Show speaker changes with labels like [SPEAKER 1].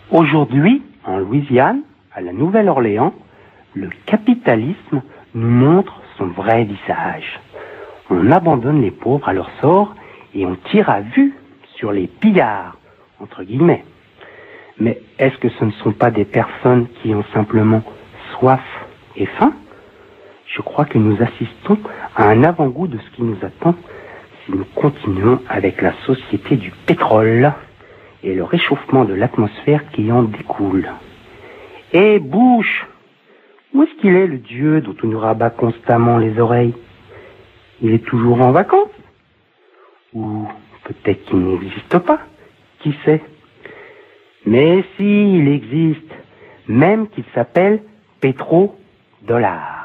[SPEAKER 1] Aujourd'hui, en Louisiane, à la Nouvelle-Orléans, le capitalisme nous montre son vrai visage. On abandonne les pauvres à leur sort et on tire à vue sur les pillards, entre guillemets. Mais est-ce que ce ne sont pas des personnes qui ont simplement soif et faim? Je crois que nous assistons à un avant-goût de ce qui nous attend si nous continuons avec la société du pétrole et le réchauffement de l'atmosphère qui en découle. Eh Bush, où est-ce qu'il est le dieu dont on nous rabat constamment les oreilles? Il est toujours en vacances? Ou peut-être qu'il n'existe pas, qui sait? Mais si, il existe, même qu'il s'appelle pétrodollar.